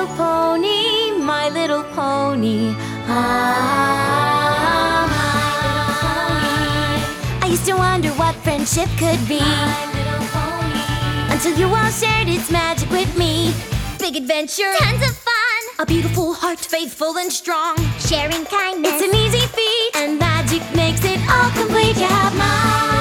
little pony, my little pony. Ah, my little pony. I used to wonder what friendship could be, my little pony, until you all shared its magic with me. Big adventure, Tons of fun. a beautiful heart, faithful and strong. Sharing kindness. It's an easy feat, and magic makes it all complete. You have my